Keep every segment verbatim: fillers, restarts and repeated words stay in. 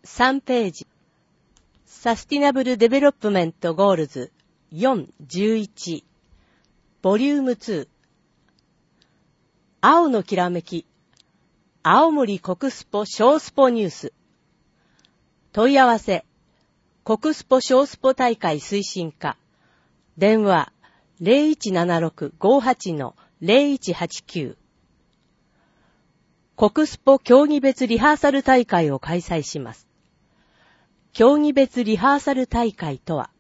さんページ。サスティナブルデベロップメントゴールズよんじゅういちボリュームツー青のきらめき青森国スポ小スポニュース問い合わせ国スポ小スポ大会推進課電話 ゼロいちななろく ごはち ゼロいちはちきゅう国スポ競技別リハーサル大会を開催します。競技別リハーサル大会とは、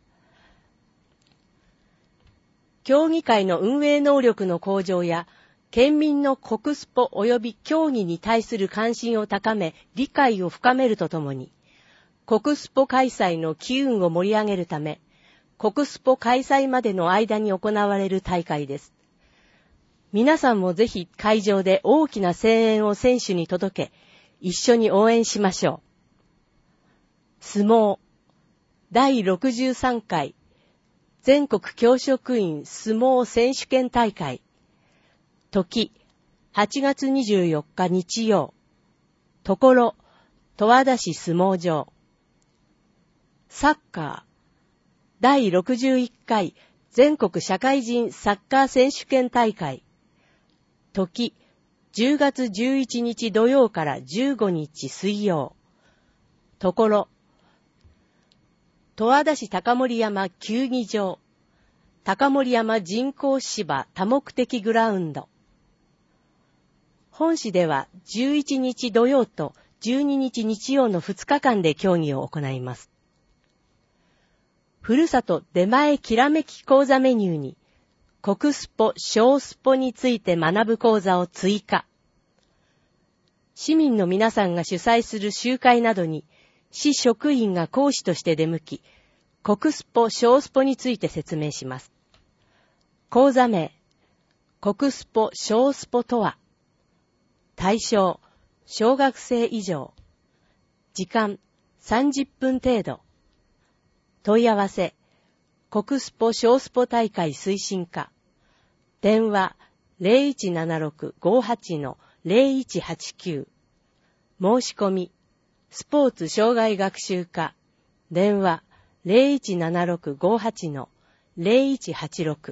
競技会の運営能力の向上や、県民の国スポ及び競技に対する関心を高め、理解を深めるとともに、国スポ開催の機運を盛り上げるため、国スポ開催までの間に行われる大会です。皆さんもぜひ会場で大きな声援を選手に届け、一緒に応援しましょう。相撲だいろくじゅうさんかい全国教職員相撲選手権大会時はちがつにじゅうよっか日曜ところ十和田市相撲場サッカーだいろくじゅういっかい全国社会人サッカー選手権大会時じゅうがつじゅういちにち土曜からじゅうごにち水曜ところ十和田市高森山球技場高森山人工芝多目的グラウンド本市ではじゅういちにち土曜とじゅうににち日曜のふつかかんで競技を行います。ふるさと出前きらめき講座メニューに国スポ小スポについて学ぶ講座を追加市民の皆さんが主催する集会などに市職員が講師として出向き、国スポ小スポについて説明します。講座名、国スポ小スポとは、対象、小学生以上、時間さんじゅっぷん程度、問い合わせ、国スポ小スポ大会推進課、電話 ゼロいちななろく ごはち ゼロいちはちきゅう、申し込み、スポーツ障害学習課電話 ゼロいちななろく ごはち ゼロいちはちろく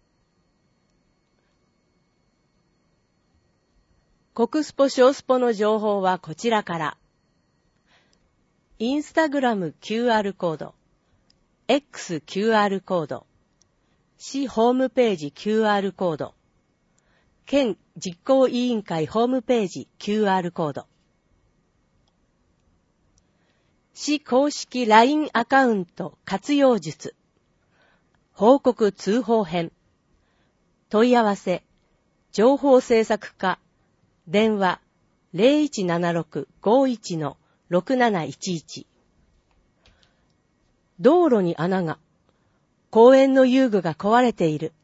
国スポ小スポの情報はこちらからインスタグラム キューアール コード X キューアール コード市ホームページ キューアール コード県実行委員会ホームページ キューアール コード市公式 ライン アカウント活用術報告通報編問い合わせ情報制作課電話 ゼロいちななろく ごいち ろくなないちいち道路に穴が公園の遊具が壊れている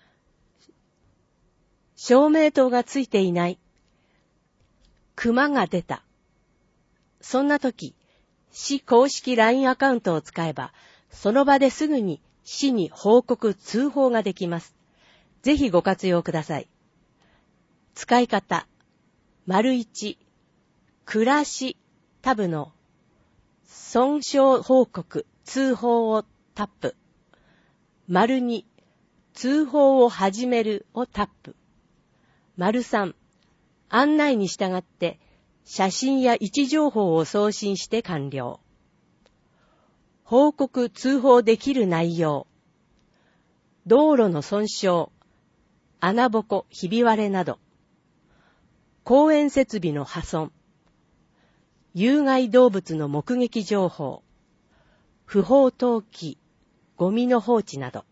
照明灯がついていない熊が出たそんな時市公式 ライン アカウントを使えば、その場ですぐに市に報告、通報ができます。ぜひご活用ください。使い方、丸一、暮らしタブの損傷報告、通報をタップ。丸二、通報を始めるをタップ。丸三、案内に従って、写真や位置情報を送信して完了。報告・通報できる内容。道路の損傷、穴ぼこ、ひび割れなど。公園設備の破損。有害動物の目撃情報。不法投棄、ゴミの放置など。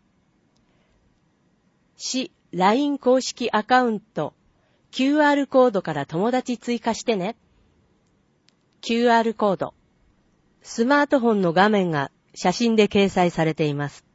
市 ライン 公式アカウントキューアール コードから友達追加してね。キューアール コード。スマートフォンの画面が写真で掲載されています。